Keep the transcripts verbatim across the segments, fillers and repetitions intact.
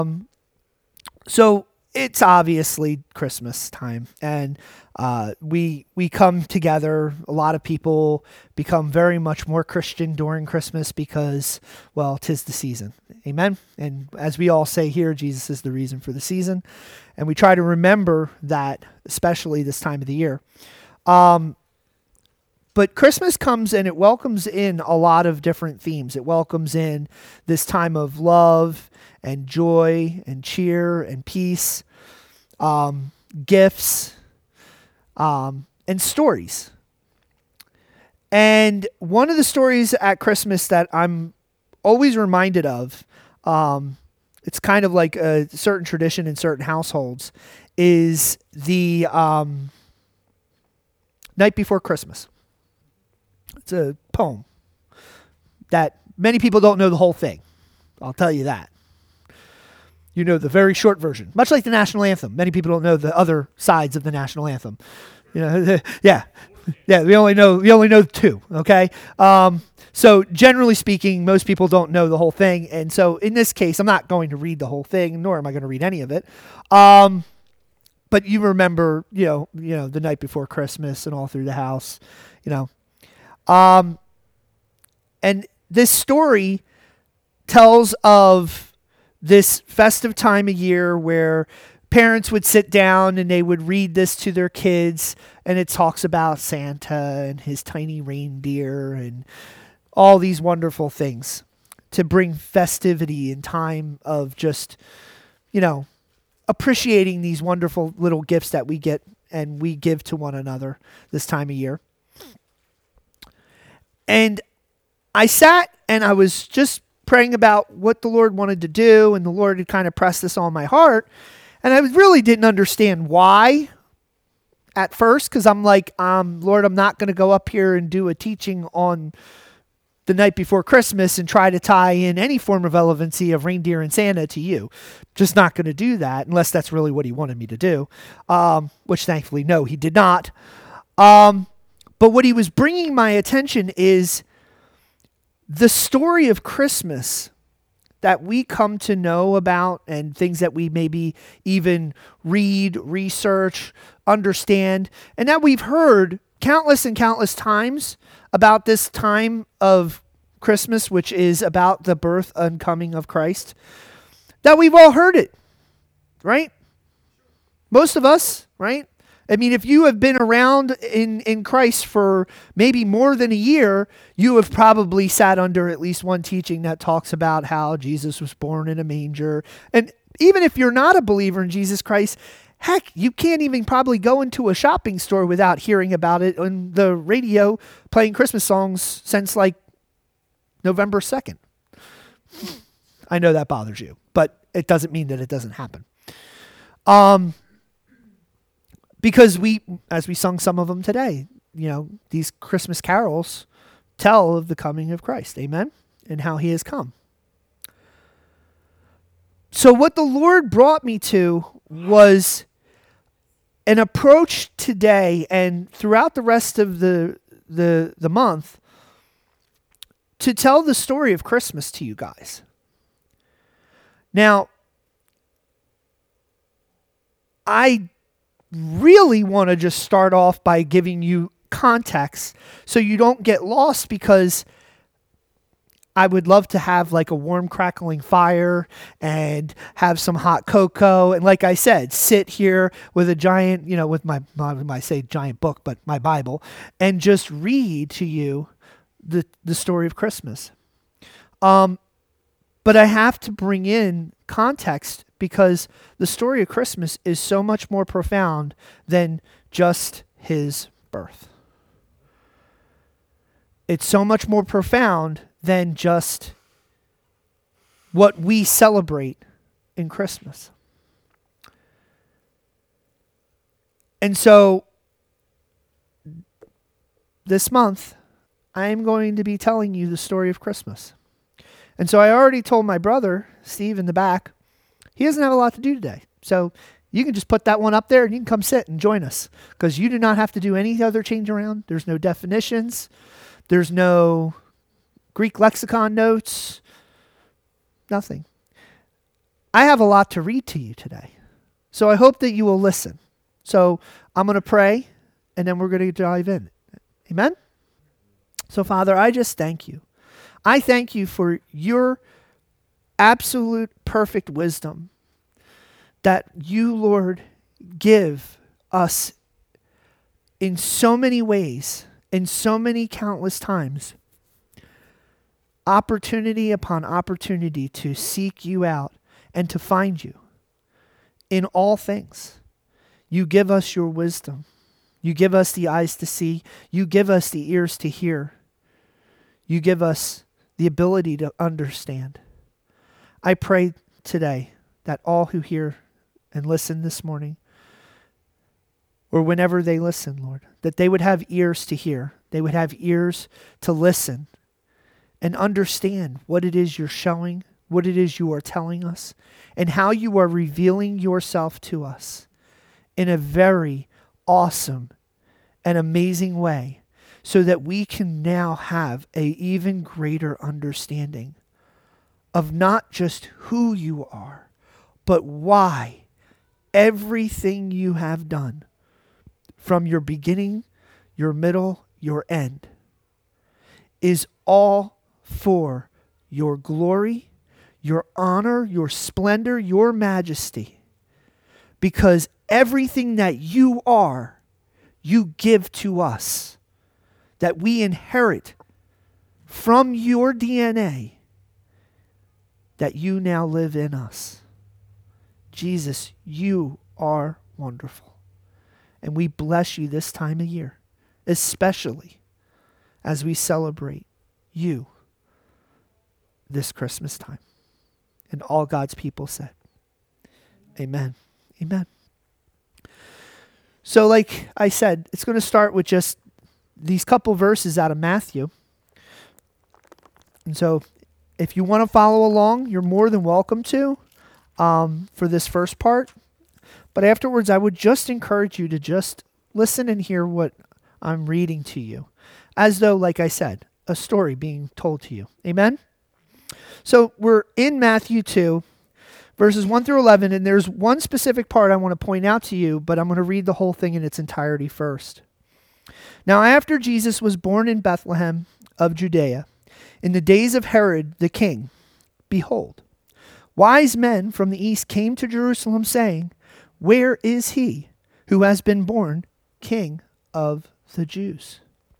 So it's obviously Christmas time, and uh, we we come together. A lot of people become very much more Christian during Christmas because, well, 'tis the season. Amen. And as we all say here, Jesus is the reason for the season, and we try to remember that, especially this time of the year. Um, but Christmas comes and it welcomes in a lot of different themes. It welcomes in this time of love and joy and cheer and peace, um, gifts, um, and stories. And one of the stories at Christmas that I'm always reminded of, um, it's kind of like a certain tradition in certain households, is the um, Night Before Christmas. It's a poem that many people don't know the whole thing. I'll tell you that. You know the very short version, much like the national anthem. Many people don't know the other sides of the national anthem. You know, yeah, yeah. We only know we only know two. Okay. Um, so generally speaking, most people don't know the whole thing, and so in this case, I'm not going to read the whole thing, nor am I going to read any of it. Um, but you remember, you know, you know, the night before Christmas and all through the house, you know, um, and this story tells of this festive time of year where parents would sit down and they would read this to their kids, and it talks about Santa and his tiny reindeer and all these wonderful things to bring festivity and time of just, you know, appreciating these wonderful little gifts that we get and we give to one another this time of year. And I sat and I was just praying about what the Lord wanted to do, and the Lord had kind of pressed this on my heart. And I really didn't understand why at first, because I'm like, um, Lord, I'm not going to go up here and do a teaching on the night before Christmas and try to tie in any form of relevancy of reindeer and Santa to you. Just not going to do that unless that's really what he wanted me to do, um, which thankfully, no, he did not. Um, but what he was bringing my attention is the story of Christmas that we come to know about, and things that we maybe even read, research, understand, and that we've heard countless and countless times about this time of Christmas, which is about the birth and coming of Christ, that we've all heard it, right? Most of us, right? I mean, if you have been around in, in Christ for maybe more than a year, you have probably sat under at least one teaching that talks about how Jesus was born in a manger. And even if you're not a believer in Jesus Christ, heck, you can't even probably go into a shopping store without hearing about it on the radio playing Christmas songs since like November second. I know that bothers you, but it doesn't mean that it doesn't happen. Um... Because we, as we sung some of them today, you know, these Christmas carols tell of the coming of Christ, amen, and how he has come. So what the Lord brought me to was an approach today and throughout the rest of the the the month to tell the story of Christmas to you guys. Now, I really want to just start off by giving you context so you don't get lost, because I would love to have like a warm crackling fire and have some hot cocoa. And like I said, sit here with a giant, you know, with my, I say giant book, but my Bible, and just read to you the, the story of Christmas. Um, but I have to bring in context, because the story of Christmas is so much more profound than just his birth. It's so much more profound than just what we celebrate in Christmas. And so this month, I am going to be telling you the story of Christmas. And so I already told my brother, Steve, in the back, he doesn't have a lot to do today. So you can just put that one up there and you can come sit and join us, because you do not have to do any other change around. There's no definitions. There's no Greek lexicon notes. Nothing. I have a lot to read to you today. So I hope that you will listen. So I'm going to pray, and then we're going to dive in. Amen? So, Father, I just thank you. I thank you for your absolute perfect wisdom that you, Lord, give us in so many ways, in so many countless times, opportunity upon opportunity to seek you out and to find you in all things. You give us your wisdom. You give us the eyes to see. You give us the ears to hear. You give us the ability to understand. I pray today that all who hear and listen this morning, or whenever they listen, Lord, that they would have ears to hear. They would have ears to listen and understand what it is you're showing, what it is you are telling us, and how you are revealing yourself to us in a very awesome and amazing way, so that we can now have an even greater understanding of not just who you are, but why everything you have done from your beginning, your middle, your end is all for your glory, your honor, your splendor, your majesty. Because everything that you are, you give to us, that we inherit from your D N A, that you now live in us. Jesus, you are wonderful. And we bless you this time of year, especially as we celebrate you this Christmas time. And all God's people said, amen. Amen. So like I said, it's going to start with just these couple verses out of Matthew. And so if you want to follow along, you're more than welcome to um, for this first part. But afterwards, I would just encourage you to just listen and hear what I'm reading to you, as though, like I said, a story being told to you. Amen? So we're in Matthew two, verses one through eleven, and there's one specific part I want to point out to you, but I'm going to read the whole thing in its entirety first. Now, after Jesus was born in Bethlehem of Judea, in the days of Herod the king, behold, wise men from the east came to Jerusalem, saying, where is he who has been born King of the Jews?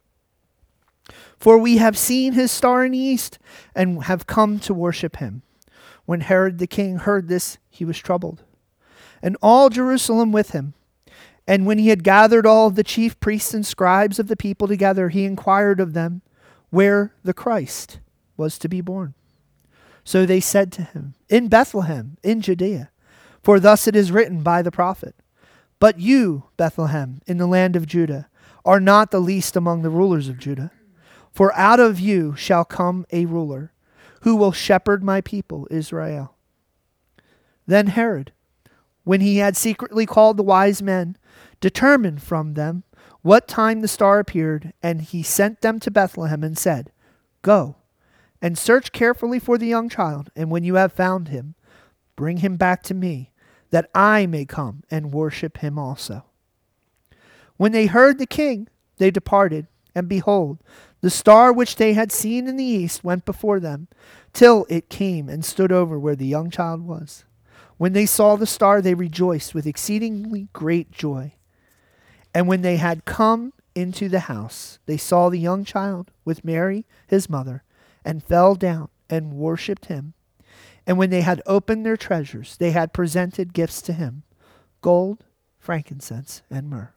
For we have seen his star in the east and have come to worship him. When Herod the king heard this, he was troubled, and all Jerusalem with him. And when he had gathered all the chief priests and scribes of the people together, he inquired of them where the Christ was to be born. So they said to him, in Bethlehem, in Judea. For thus it is written by the prophet, but you, Bethlehem, in the land of Judah, are not the least among the rulers of Judah. For out of you shall come a ruler, who will shepherd my people Israel. Then Herod, when he had secretly called the wise men, determined from them what time the star appeared, and he sent them to Bethlehem and said, go, and search carefully for the young child, and when you have found him, bring him back to me, that I may come and worship him also. When they heard the king, they departed, and behold, the star which they had seen in the east went before them, till it came and stood over where the young child was. When they saw the star, they rejoiced with exceedingly great joy. And when they had come into the house, they saw the young child with Mary, his mother, and fell down and worshipped him. And when they had opened their treasures, they had presented gifts to him, gold, frankincense, and myrrh.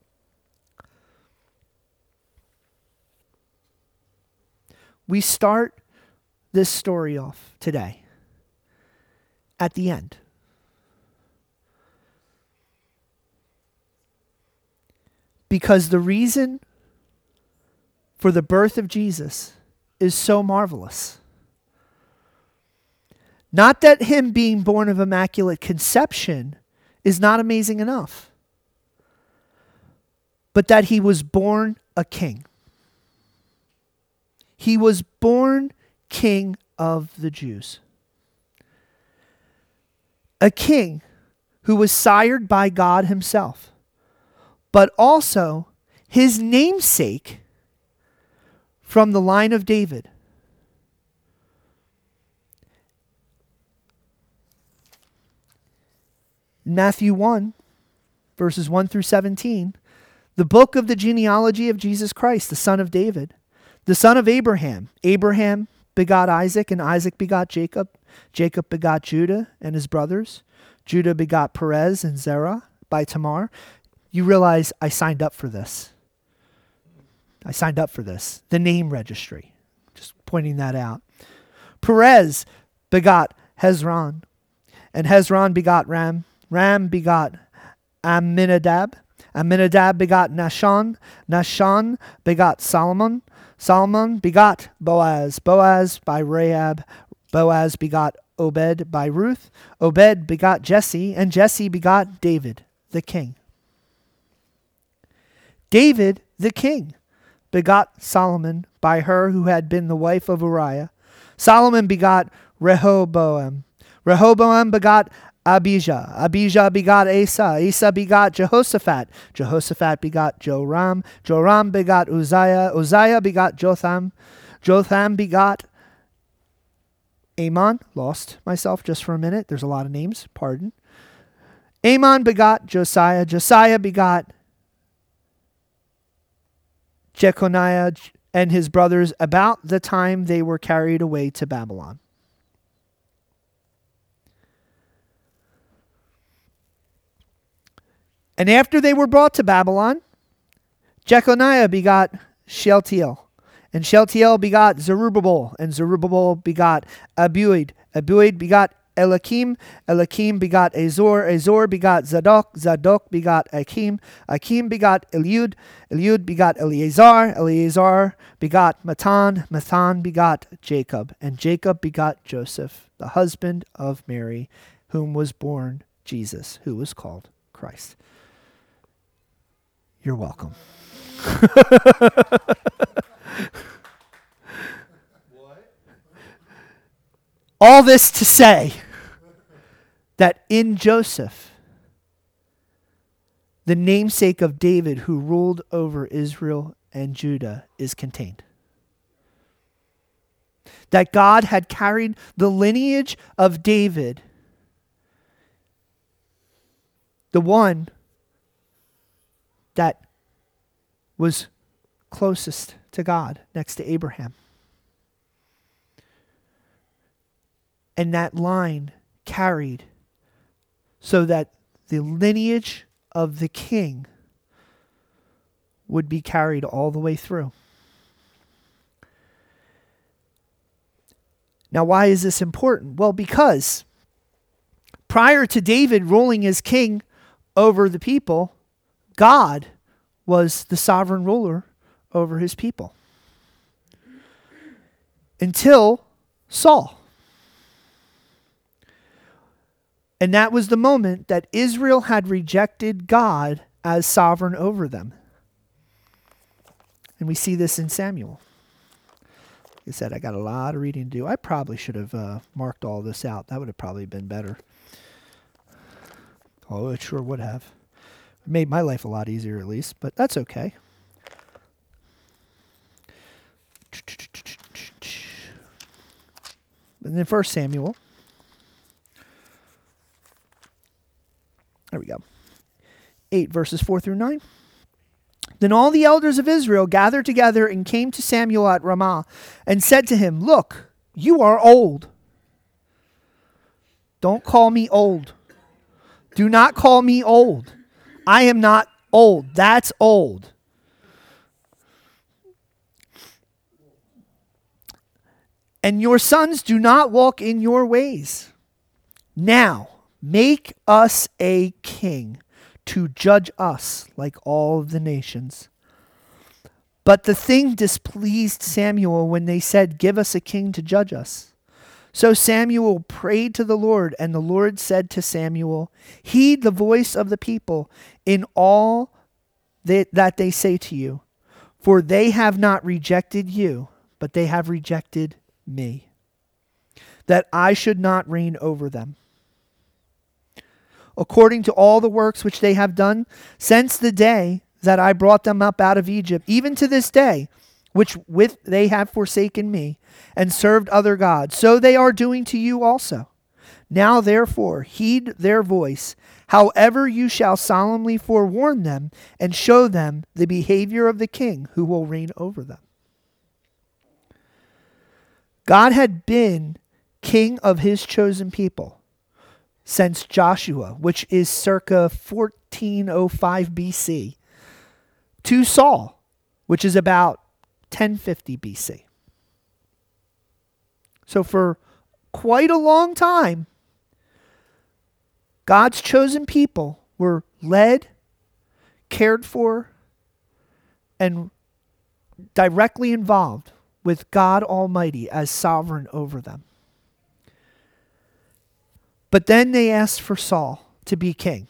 We start this story off today at the end. Because the reason for the birth of Jesus is so marvelous. Not that him being born of immaculate conception is not amazing enough, but that he was born a king. He was born King of the Jews. a king who was sired by God himself, but also his namesake from the line of David. Matthew one, verses one through seventeen, the book of the genealogy of Jesus Christ, the son of David, the son of Abraham. Abraham begot Isaac, and Isaac begot Jacob. Jacob begot Judah and his brothers. Judah begot Perez and Zerah by Tamar. You realize I signed up for this. I signed up for this. The name registry. Just pointing that out. Perez begot Hezron, and Hezron begot Ram. Ram begot Amminadab. Amminadab begot Nahshon. Nahshon begot Solomon. Solomon begot Boaz. Boaz by Rahab. Boaz begot Obed by Ruth. Obed begot Jesse, and Jesse begot David, the king. David, the king, begot Solomon by her who had been the wife of Uriah. Solomon begot Rehoboam. Rehoboam begot Abijah. Abijah begot Asa. Asa begot Jehoshaphat. Jehoshaphat begot Joram. Joram begot Uzziah. Uzziah begot Jotham. Jotham begot Amon. Lost myself just for a minute. There's a lot of names. Pardon. Amon begot Josiah. Josiah begot Jeconiah and his brothers about the time they were carried away to Babylon. And after they were brought to Babylon, Jeconiah begot Shealtiel. And Shealtiel begot Zerubbabel. And Zerubbabel begot Abiud. Abiud begot Eliakim. Eliakim begot Azor. Azor begot Zadok. Zadok begot Akim. Akim begot Eliud. Eliud begot Eleazar. Eleazar begot Matan. Matan begot Jacob. And Jacob begot Joseph, the husband of Mary, whom was born Jesus, who was called Christ. You're welcome. All this to say that in Joseph, the namesake of David who ruled over Israel and Judah is contained. That God had carried the lineage of David, the one that was closest to God next to Abraham. And that line carried so that the lineage of the king would be carried all the way through. Now, why is this important? Well, because prior to David ruling as king over the people, God was the sovereign ruler over his people. Until Saul. And that was the moment that Israel had rejected God as sovereign over them. And we see this in Samuel. Like I said, I got a lot of reading to do. I probably should have uh, marked all this out. That would have probably been better. Oh, it sure would have. It made my life a lot easier at least, but that's okay. And then First Samuel. There we go. eight verses four through nine. Then all the elders of Israel gathered together and came to Samuel at Ramah and said to him, "Look, you are old." Don't call me old. Do not call me old. I am not old. That's old. And your sons do not walk in your ways. Now, make us a king to judge us like all of the nations. But the thing displeased Samuel when they said, "Give us a king to judge us." So Samuel prayed to the Lord, and the Lord said to Samuel, "Heed the voice of the people in all that, that they say to you, for they have not rejected you, but they have rejected me, that I should not reign over them." according to all the works which they have done since the day that I brought them up out of Egypt, even to this day, which with they have forsaken me and served other gods, so they are doing to you also. Now therefore heed their voice, however you shall solemnly forewarn them and show them the behavior of the king who will reign over them. God had been king of his chosen people since Joshua, which is circa fourteen oh five B C, to Saul, which is about ten fifty B C. So for quite a long time, God's chosen people were led, cared for, and directly involved with God Almighty as sovereign over them. But then they asked for Saul to be king.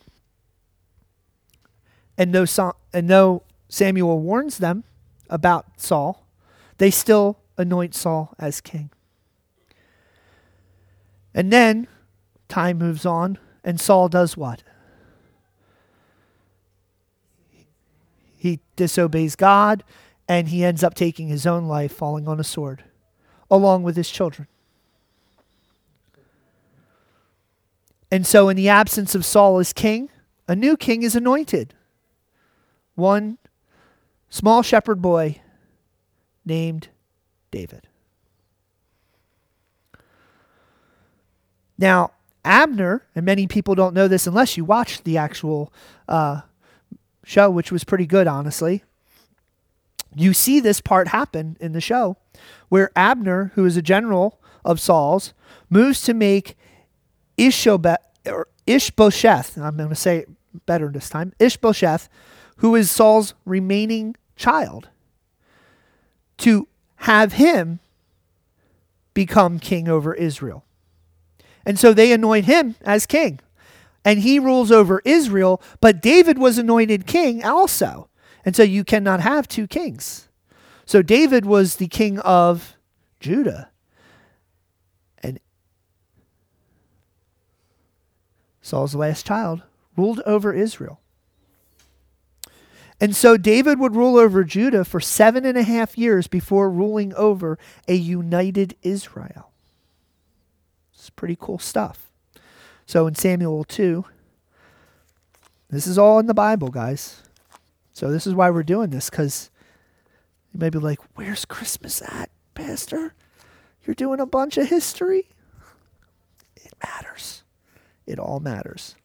And though, Sa- and though Samuel warns them about Saul, they still anoint Saul as king. And then time moves on, and Saul does what? He disobeys God, and he ends up taking his own life, falling on a sword, along with his children. And so in the absence of Saul as king, a new king is anointed. One small shepherd boy named David. Now, Abner, and many people don't know this unless you watched the actual uh, show, which was pretty good, honestly. You see this part happen in the show where Abner, who is a general of Saul's, moves to make Ishbosheth, or Ishbosheth, I'm going to say it better this time, Ishbosheth, who is Saul's remaining child, to have him become king over Israel. And so they anoint him as king. And he rules over Israel, but David was anointed king also. And so you cannot have two kings. So David was the king of Judah. And Saul's last child ruled over Israel. And so David would rule over Judah for seven and a half years before ruling over a united Israel. It's pretty cool stuff. So in Samuel two, this is all in the Bible, guys. So this is why we're doing this, because you may be like, where's Christmas at, Pastor? You're doing a bunch of history? It matters. It all matters.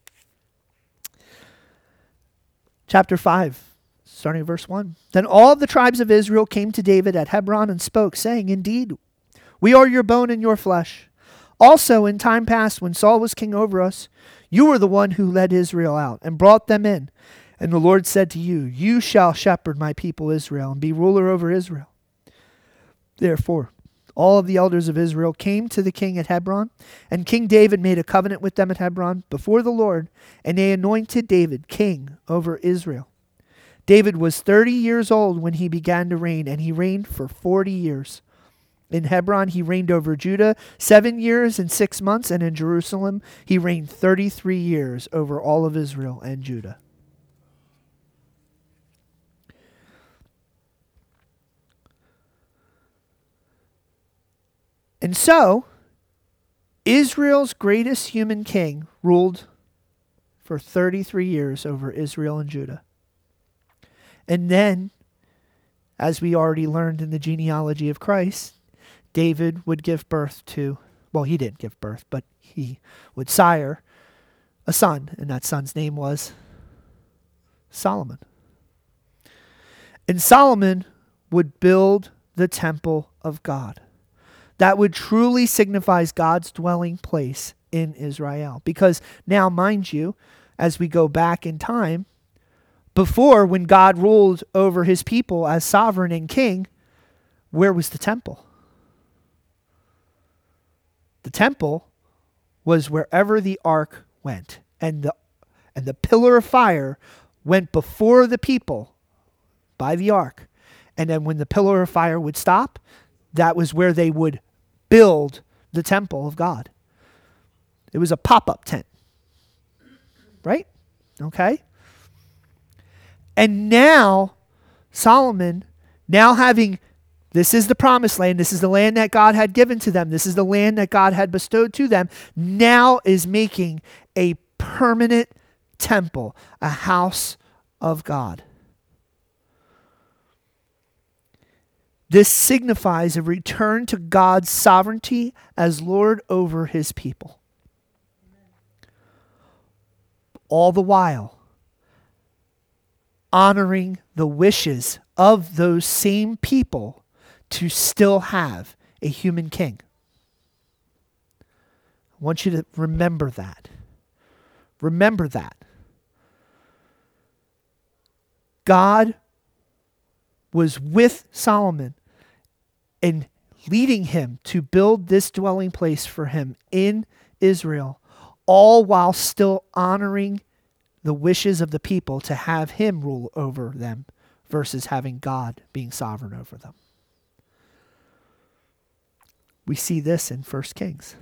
Chapter five. Starting at verse one. Then all of the tribes of Israel came to David at Hebron and spoke, saying, Indeed, we are your bone and your flesh. Also in time past, when Saul was king over us, you were the one who led Israel out and brought them in. And the Lord said to you, You shall shepherd my people Israel and be ruler over Israel. Therefore, all of the elders of Israel came to the king at Hebron, and King David made a covenant with them at Hebron before the Lord, and they anointed David king over Israel. David was thirty years old when he began to reign, and he reigned for forty years. In Hebron, he reigned over Judah seven years and six months, and in Jerusalem, he reigned thirty-three years over all of Israel and Judah. And so, Israel's greatest human king ruled for thirty-three years over Israel and Judah. And then, as we already learned in the genealogy of Christ, David would give birth to, well, he didn't give birth, but he would sire a son, and that son's name was Solomon. And Solomon would build the temple of God. That would truly signify God's dwelling place in Israel. Because now, mind you, as we go back in time, before, when God ruled over his people as sovereign and king, where was the temple? The temple was wherever the ark went. And the, and the pillar of fire went before the people by the ark. And then when the pillar of fire would stop, that was where they would build the temple of God. It was a pop-up tent. right? Okay. And now, Solomon, now having, this is the promised land, this is the land that God had given to them, this is the land that God had bestowed to them, now is making a permanent temple, a house of God. This signifies a return to God's sovereignty as Lord over his people. All the while, honoring the wishes of those same people to still have a human king. I want you to remember that. Remember that. God was with Solomon and leading him to build this dwelling place for him in Israel, all while still honoring the wishes of the people to have him rule over them versus having God being sovereign over them. We see this in First Kings.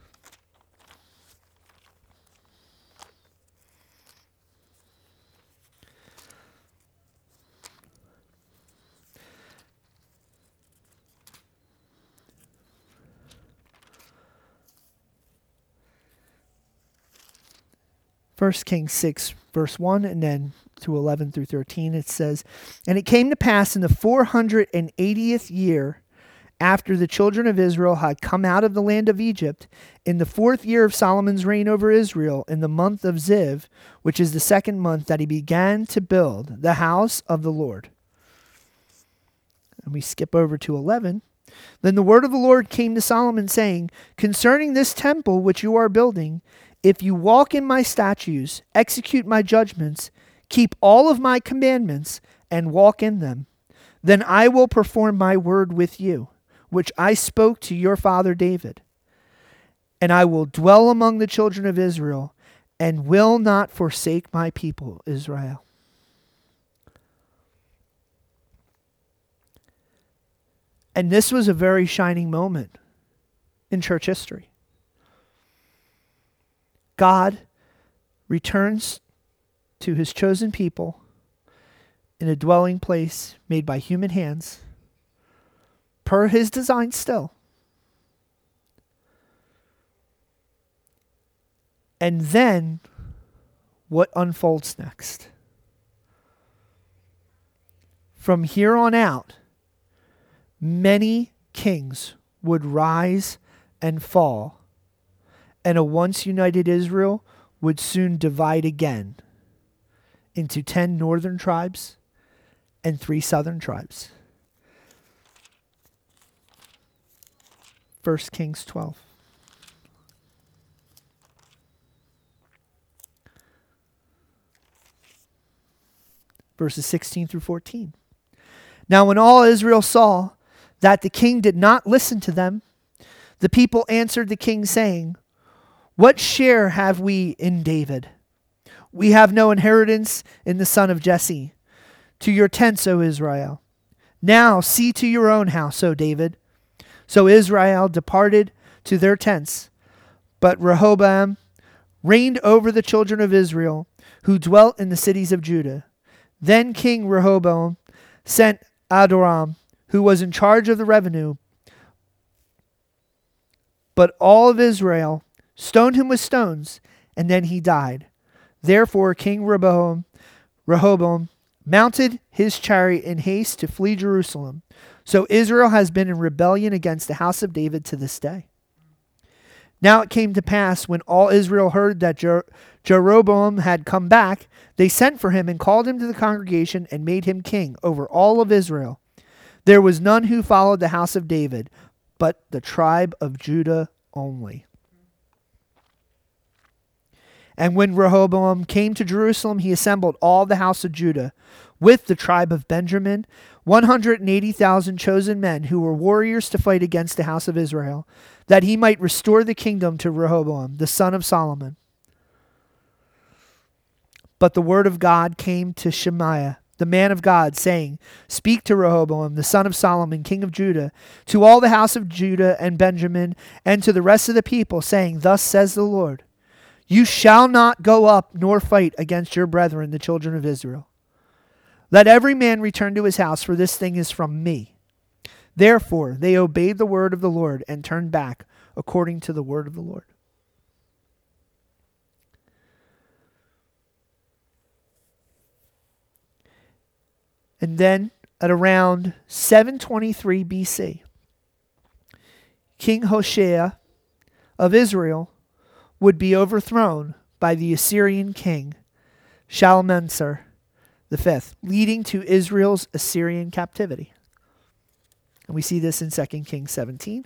First Kings six, verse one, and then to eleven through thirteen, it says, "And it came to pass in the four hundred eightieth year after the children of Israel had come out of the land of Egypt, in the fourth year of Solomon's reign over Israel, in the month of Ziv, which is the second month, that he began to build the house of the Lord." And we skip over to eleven. "Then the word of the Lord came to Solomon, saying, Concerning this temple which you are building, if you walk in my statutes, execute my judgments, keep all of my commandments, and walk in them, then I will perform my word with you, which I spoke to your father David. And I will dwell among the children of Israel, and will not forsake my people Israel." And this was a very shining moment in church history. God returns to his chosen people in a dwelling place made by human hands, per his design still. And then, what unfolds next? From here on out, many kings would rise and fall, and a once united Israel would soon divide again into ten northern tribes and three southern tribes. First Kings twelve. Verses sixteen through fourteen. "Now when all Israel saw that the king did not listen to them, the people answered the king, saying, What share have we in David? We have no inheritance in the son of Jesse. To your tents, O Israel. Now see to your own house, O David. So Israel departed to their tents. But Rehoboam reigned over the children of Israel, who dwelt in the cities of Judah. Then King Rehoboam sent Adoram, who was in charge of the revenue. But all of Israel stoned him with stones, and then he died. Therefore King Rehoboam, Rehoboam mounted his chariot in haste to flee Jerusalem. So Israel has been in rebellion against the house of David to this day. Now it came to pass, when all Israel heard that Jer- Jeroboam had come back, they sent for him and called him to the congregation and made him king over all of Israel. There was none who followed the house of David, but the tribe of Judah only. And when Rehoboam came to Jerusalem, he assembled all the house of Judah with the tribe of Benjamin, one hundred eighty thousand chosen men who were warriors to fight against the house of Israel, that he might restore the kingdom to Rehoboam, the son of Solomon. But the word of God came to Shemaiah, the man of God, saying, Speak to Rehoboam, the son of Solomon, king of Judah, to all the house of Judah and Benjamin, and to the rest of the people, saying, Thus says the Lord, You shall not go up nor fight against your brethren, the children of Israel. Let every man return to his house, for this thing is from me. Therefore they obeyed the word of the Lord and turned back according to the word of the Lord. And then at around seven twenty-three B C, King Hoshea of Israel would be overthrown by the Assyrian king Shalmaneser the fifth, leading to Israel's Assyrian captivity. And we see this in Second Kings seventeen.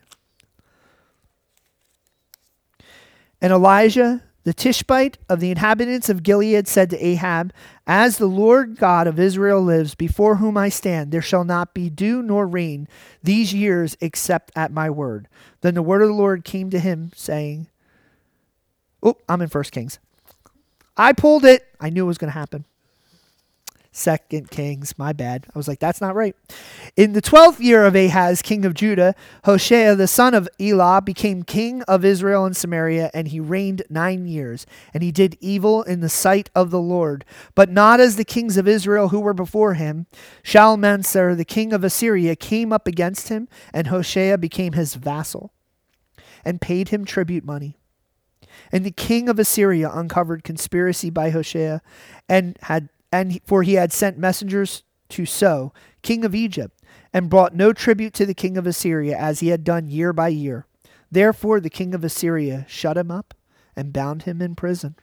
And Elijah, the Tishbite of the inhabitants of Gilead, said to Ahab, As the Lord God of Israel lives, before whom I stand, there shall not be dew nor rain these years except at my word. Then the word of the Lord came to him, saying, Oh, I'm in First Kings. I pulled it. I knew it was going to happen. Second Kings, my bad. I was like, that's not right. In the twelfth year of Ahaz, king of Judah, Hoshea, the son of Elah, became king of Israel and Samaria, and he reigned nine years. And he did evil in the sight of the Lord, but not as the kings of Israel who were before him. Shalmaneser, the king of Assyria, came up against him, and Hoshea became his vassal and paid him tribute money. And the king of Assyria uncovered conspiracy by Hoshea, and had And for he had sent messengers to So, king of Egypt, and brought no tribute to the king of Assyria, as he had done year by year. Therefore the king of Assyria shut him up and bound him in prison.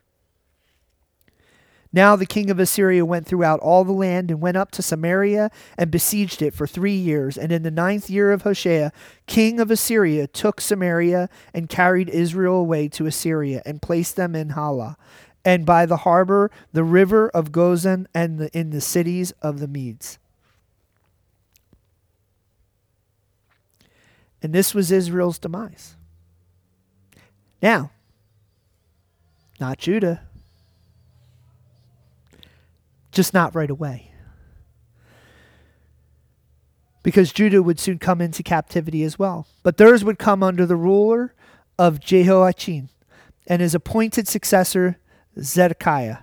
Now the king of Assyria went throughout all the land and went up to Samaria and besieged it for three years. And in the ninth year of Hoshea, king of Assyria, took Samaria and carried Israel away to Assyria and placed them in Halah, and by the harbor, the river of Gozan, and the, in the cities of the Medes. And this was Israel's demise. Now, not Judah. Just not right away. Because Judah would soon come into captivity as well. But theirs would come under the ruler of Jehoiachin and his appointed successor, Zedekiah.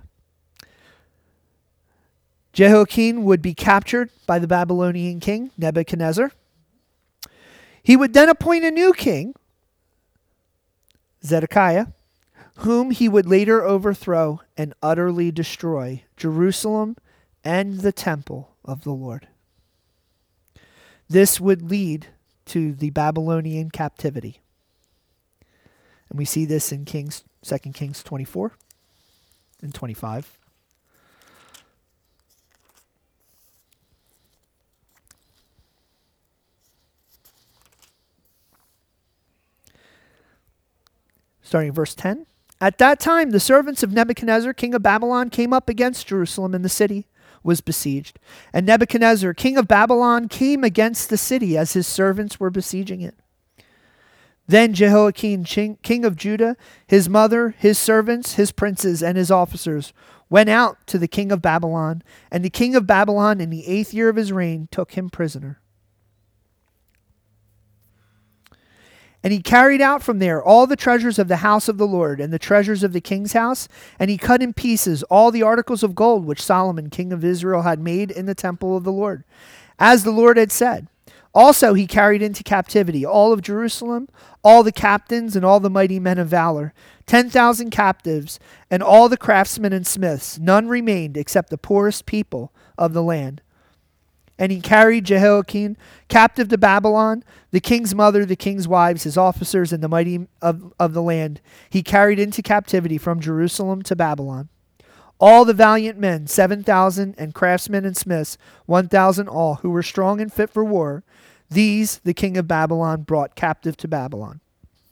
Jehoiakim would be captured by the Babylonian king, Nebuchadnezzar. He would then appoint a new king, Zedekiah, whom he would later overthrow and utterly destroy Jerusalem and the temple of the Lord. This would lead to the Babylonian captivity. And we see this in Kings, Second Kings twenty-four. And twenty-five. Starting in verse ten. At that time, the servants of Nebuchadnezzar, king of Babylon, came up against Jerusalem, and the city was besieged. And Nebuchadnezzar, king of Babylon, came against the city as his servants were besieging it. Then Jehoiakim, king of Judah, his mother, his servants, his princes, and his officers went out to the king of Babylon, and the king of Babylon in the eighth year of his reign took him prisoner. And he carried out from there all the treasures of the house of the Lord and the treasures of the king's house, and he cut in pieces all the articles of gold which Solomon, king of Israel, had made in the temple of the Lord, as the Lord had said. Also he carried into captivity all of Jerusalem, all the captains and all the mighty men of valor, ten thousand captives, and all the craftsmen and smiths. None remained except the poorest people of the land. And he carried Jehoiakim captive to Babylon, the king's mother, the king's wives, his officers, and the mighty of, of the land. He carried into captivity from Jerusalem to Babylon. All the valiant men, seven thousand, and craftsmen and smiths, one thousand all, who were strong and fit for war, these the king of Babylon brought captive to Babylon.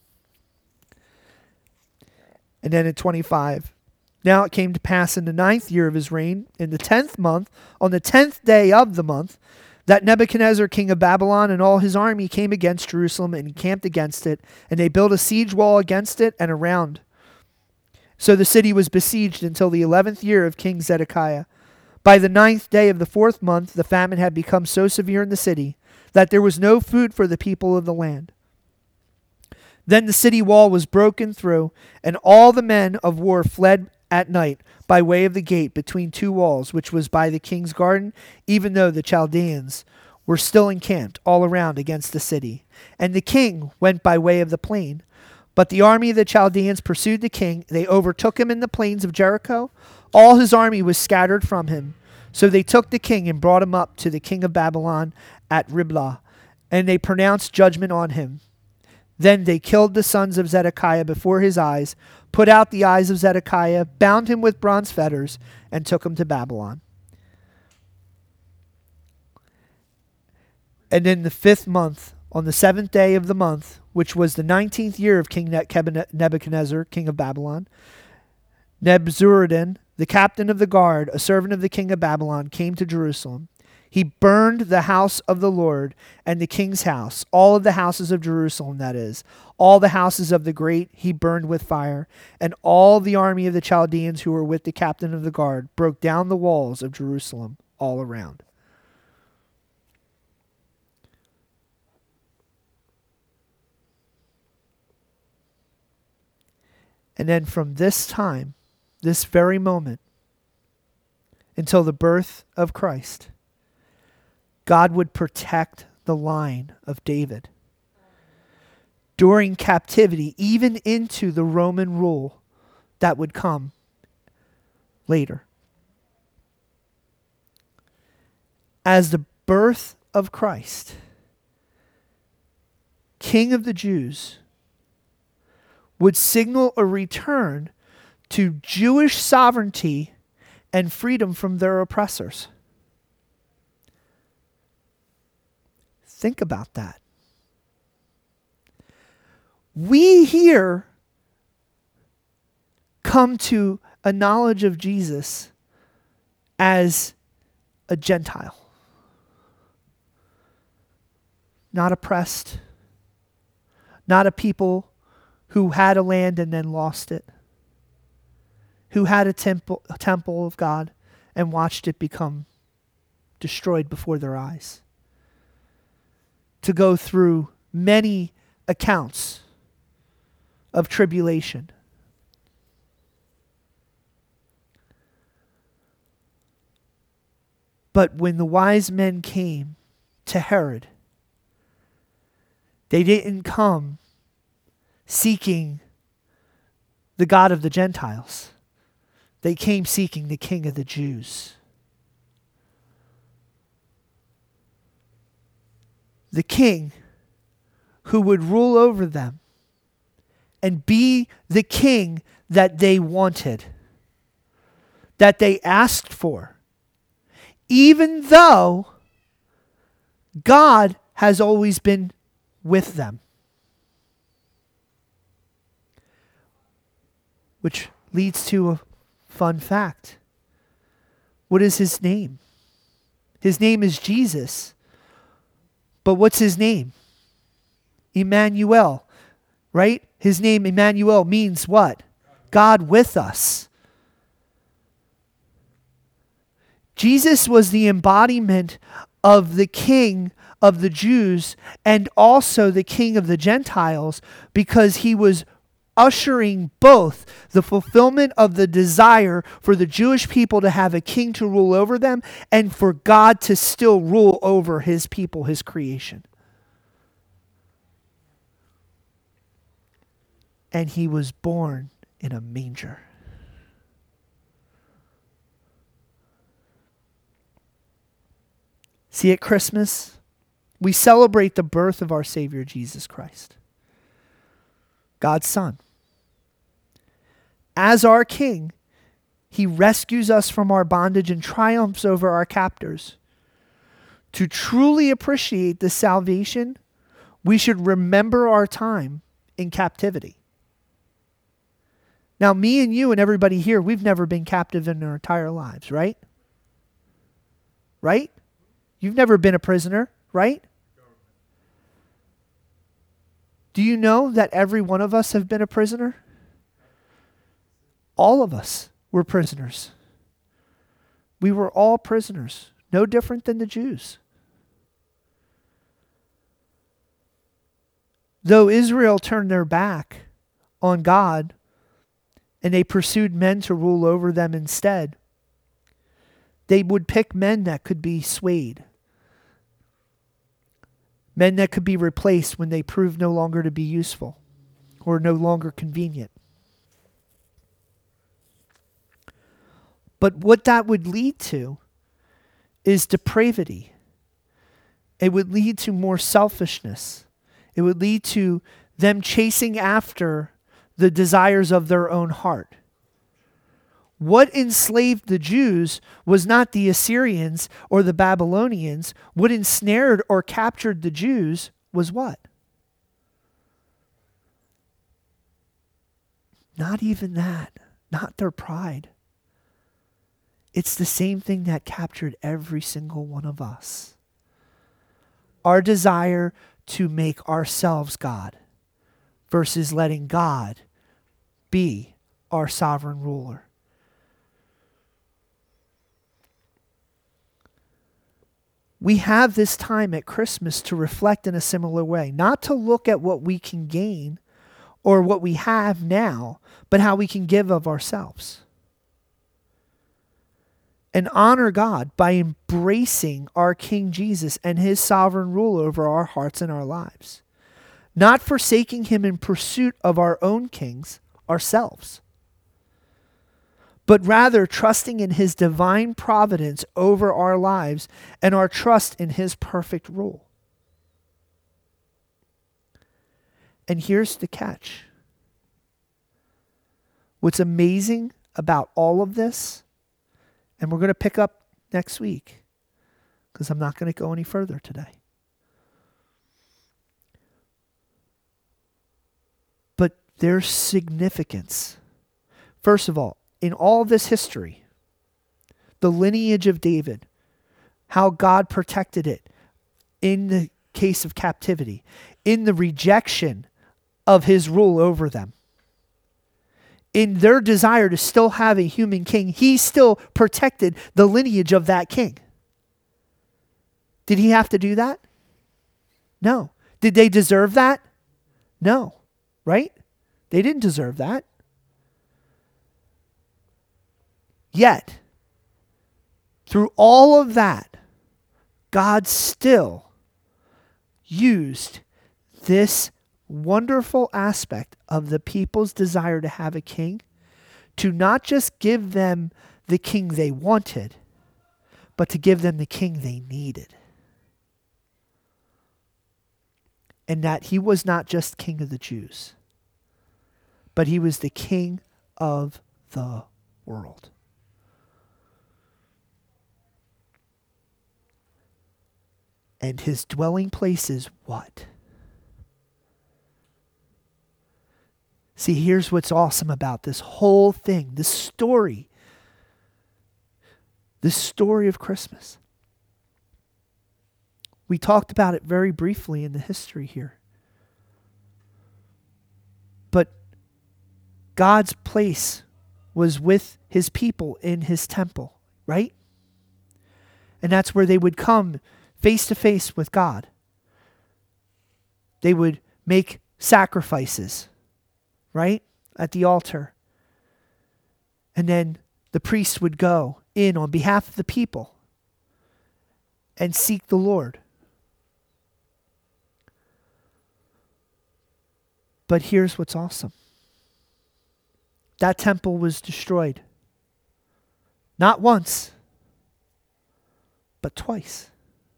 And then in twenty-five, now it came to pass in the ninth year of his reign, in the tenth month, on the tenth day of the month, that Nebuchadnezzar, king of Babylon, and all his army came against Jerusalem and encamped against it, and they built a siege wall against it and around. So the city was besieged until the eleventh year of King Zedekiah. By the ninth day of the fourth month, the famine had become so severe in the city that there was no food for the people of the land. Then the city wall was broken through, and all the men of war fled at night by way of the gate between two walls, which was by the king's garden, even though the Chaldeans were still encamped all around against the city. And the king went by way of the plain. But the army of the Chaldeans pursued the king. They overtook him in the plains of Jericho. All his army was scattered from him. So they took the king and brought him up to the king of Babylon at Riblah, and they pronounced judgment on him. Then they killed the sons of Zedekiah before his eyes, put out the eyes of Zedekiah, bound him with bronze fetters, and took him to Babylon. And in the fifth month, on the seventh day of the month, which was the nineteenth year of King Nebuchadnezzar, king of Babylon, Nebuzaradan, the captain of the guard, a servant of the king of Babylon, came to Jerusalem. He burned the house of the Lord and the king's house, all of the houses of Jerusalem, that is, all the houses of the great he burned with fire, and all the army of the Chaldeans who were with the captain of the guard broke down the walls of Jerusalem all around. And then from this time, this very moment, until the birth of Christ, God would protect the line of David during captivity, even into the Roman rule that would come later. As the birth of Christ, King of the Jews, would signal a return to Jewish sovereignty and freedom from their oppressors. Think about that. We here come to a knowledge of Jesus as a Gentile, not oppressed, not a people who had a land and then lost it, who had a temple, a temple of God and watched it become destroyed before their eyes, to go through many accounts of tribulation. But when the wise men came to Herod, they didn't come seeking the God of the Gentiles. They came seeking the King of the Jews. The king who would rule over them and be the king that they wanted, that they asked for, even though God has always been with them. Which leads to a fun fact. What is his name? His name is Jesus. But what's his name? Emmanuel, right? His name, Emmanuel, means what? God with us. Jesus was the embodiment of the King of the Jews and also the King of the Gentiles, because he was ushering both the fulfillment of the desire for the Jewish people to have a king to rule over them and for God to still rule over his people, his creation. And he was born in a manger. See, at Christmas, we celebrate the birth of our Savior, Jesus Christ, God's Son. As our King, he rescues us from our bondage and triumphs over our captors. To truly appreciate this salvation, we should remember our time in captivity. Now, me and you and everybody here, we've never been captive in our entire lives, right? Right? You've never been a prisoner, right? Do you know that every one of us have been a prisoner? All of us were prisoners. We were all prisoners, no different than the Jews. Though Israel turned their back on God and they pursued men to rule over them instead, they would pick men that could be swayed, men that could be replaced when they proved no longer to be useful or no longer convenient. But what that would lead to is depravity. It would lead to more selfishness. It would lead to them chasing after the desires of their own heart. What enslaved the Jews was not the Assyrians or the Babylonians. What ensnared or captured the Jews was what? Not even that. Not their pride. It's the same thing that captured every single one of us. Our desire to make ourselves God versus letting God be our sovereign ruler. We have this time at Christmas to reflect in a similar way, not to look at what we can gain or what we have now, but how we can give of ourselves. And honor God by embracing our King Jesus and his sovereign rule over our hearts and our lives. Not forsaking him in pursuit of our own kings, ourselves, but rather trusting in his divine providence over our lives and our trust in his perfect rule. And here's the catch. What's amazing about all of this, and we're going to pick up next week because I'm not going to go any further today. But there's significance. First of all, in all this history, the lineage of David, how God protected it in the case of captivity, in the rejection of his rule over them, in their desire to still have a human king, he still protected the lineage of that king. Did he have to do that? No. Did they deserve that? No. Right? They didn't deserve that. Yet, through all of that, God still used this wonderful aspect of the people's desire to have a king to not just give them the king they wanted, but to give them the king they needed. And that he was not just king of the Jews, but he was the king of the world. And his dwelling place is what? See, here's what's awesome about this whole thing, this story, this story of Christmas. We talked about it very briefly in the history here. But God's place was with his people in his temple, right? And that's where they would come face to face with God. They would make sacrifices, right, at the altar. And then the priest would go in on behalf of the people and seek the Lord. But here's what's awesome. That temple was destroyed. Not once, but twice.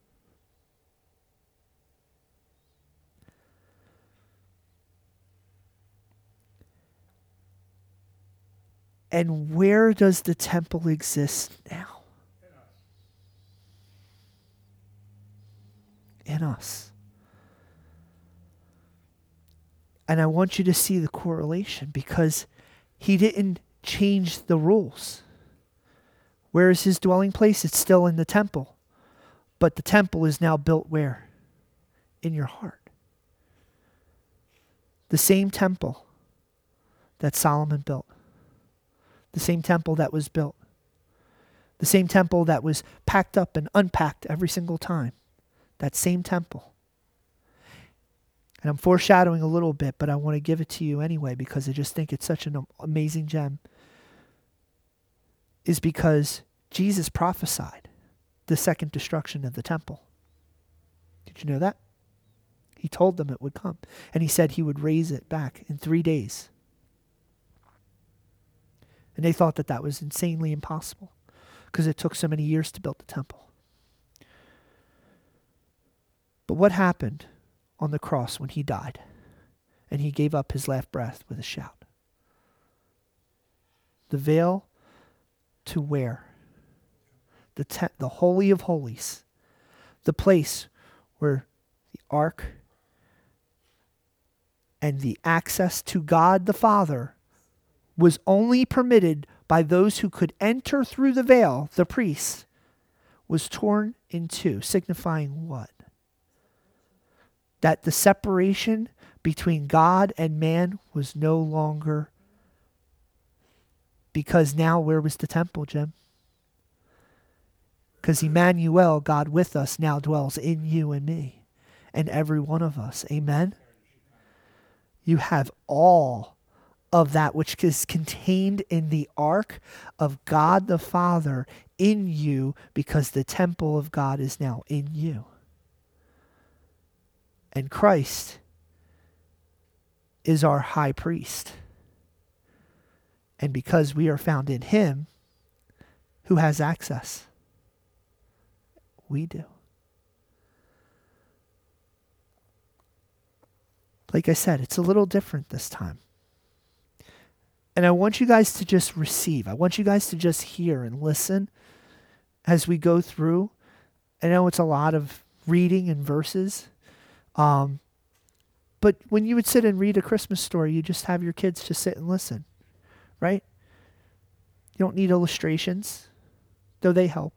And where does the temple exist now? In us. And I want you to see the correlation because he didn't change the rules. Where is his dwelling place? It's still in the temple. But the temple is now built where? In your heart. The same temple that Solomon built. The same temple that was built. The same temple that was packed up and unpacked every single time. That same temple. And I'm foreshadowing a little bit, but I want to give it to you anyway because I just think it's such an amazing gem, is because Jesus prophesied the second destruction of the temple. Did you know that? He told them it would come. And he said he would raise it back in three days. And they thought that that was insanely impossible because it took so many years to build the temple. But what happened on the cross when he died and he gave up his last breath with a shout? The veil to where? The, te- the Holy of Holies, the place where the ark and the access to God the Father was only permitted by those who could enter through the veil, the priests, was torn in two, signifying what? That the separation between God and man was no longer, because now where was the temple, Jim? Because Emmanuel, God with us, now dwells in you and me and every one of us. Amen? You have all of that which is contained in the ark of God the Father in you, because the temple of God is now in you. And Christ is our high priest. And because we are found in him, who has access? We do. Like I said, it's a little different this time. And I want you guys to just receive. I want you guys to just hear and listen as we go through. I know it's a lot of reading and verses. Um, but when you would sit and read a Christmas story, you just have your kids just sit and listen, right? You don't need illustrations, though they help.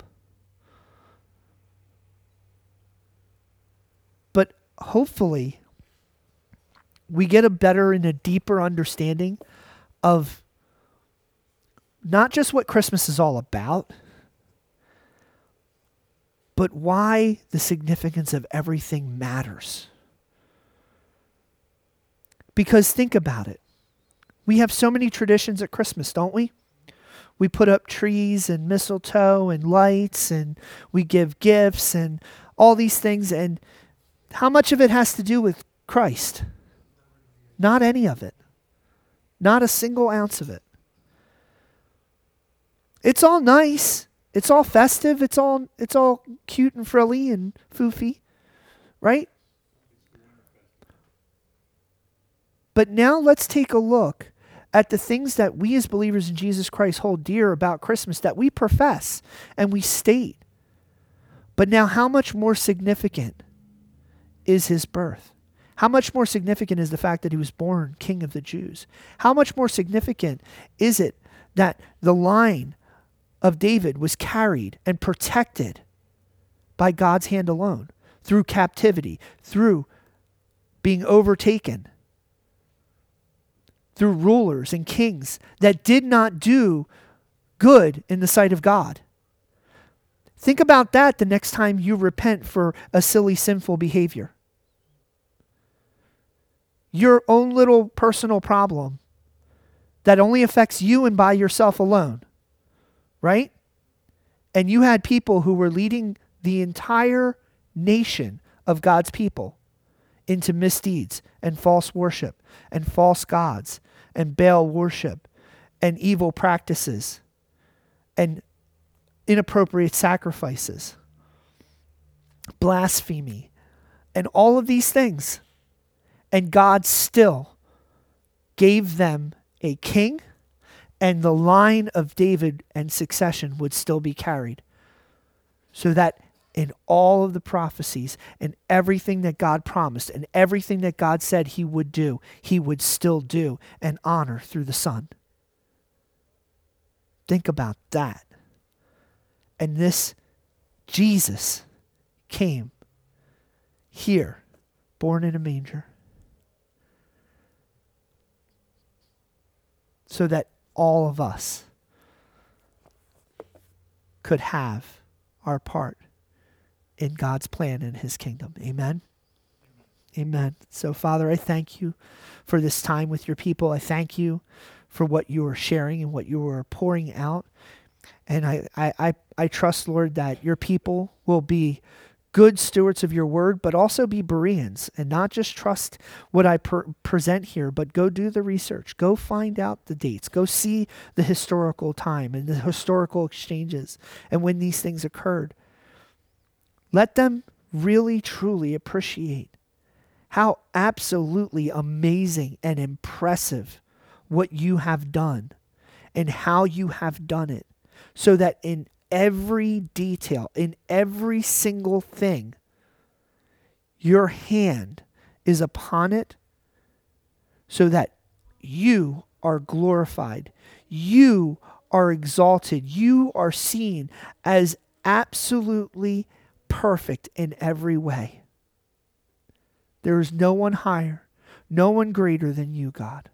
But hopefully, we get a better and a deeper understanding of not just what Christmas is all about, but why the significance of everything matters. Because think about it. We have so many traditions at Christmas, don't we? We put up trees and mistletoe and lights, and we give gifts and all these things. And how much of it has to do with Christ? Not any of it. Not a single ounce of it. It's all nice. It's all festive. It's all it's all cute and frilly and foofy, right? But now let's take a look at the things that we as believers in Jesus Christ hold dear about Christmas, that we profess and we state. But now how much more significant is his birth? How much more significant is the fact that he was born King of the Jews? How much more significant is it that the line of David was carried and protected by God's hand alone, through captivity, through being overtaken, through rulers and kings that did not do good in the sight of God? Think about that the next time you repent for a silly, sinful behavior. Your own little personal problem that only affects you and by yourself alone, right? And you had people who were leading the entire nation of God's people into misdeeds and false worship and false gods and Baal worship and evil practices and inappropriate sacrifices, blasphemy, and all of these things. And God still gave them a king, and the line of David and succession would still be carried. So that in all of the prophecies and everything that God promised and everything that God said he would do, he would still do and honor through the Son. Think about that. And this Jesus came here, born in a manger, so that all of us could have our part in God's plan and his kingdom. Amen? Amen. So, Father, I thank you for this time with your people. I thank you for what you are sharing and what you are pouring out. And I, I, I, I trust, Lord, that your people will be good stewards of your word, but also be Bereans and not just trust what I per- present here, but go do the research. Go find out the dates. Go see the historical time and the historical exchanges and when these things occurred. Let them really, truly appreciate how absolutely amazing and impressive what you have done and how you have done it, so that in every detail, in every single thing, your hand is upon it, so that you are glorified, you are exalted, you are seen as absolutely perfect in every way. There is no one higher, no one greater than you, God.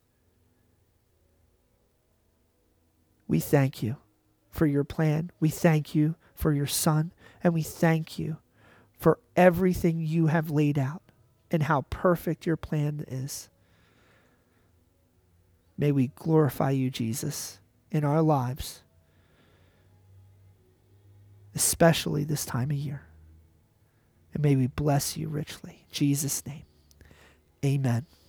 We thank you for your plan. We thank you for your Son. And we thank you for everything you have laid out and how perfect your plan is. May we glorify you, Jesus, in our lives, especially this time of year. And may we bless you richly. In Jesus' name, amen.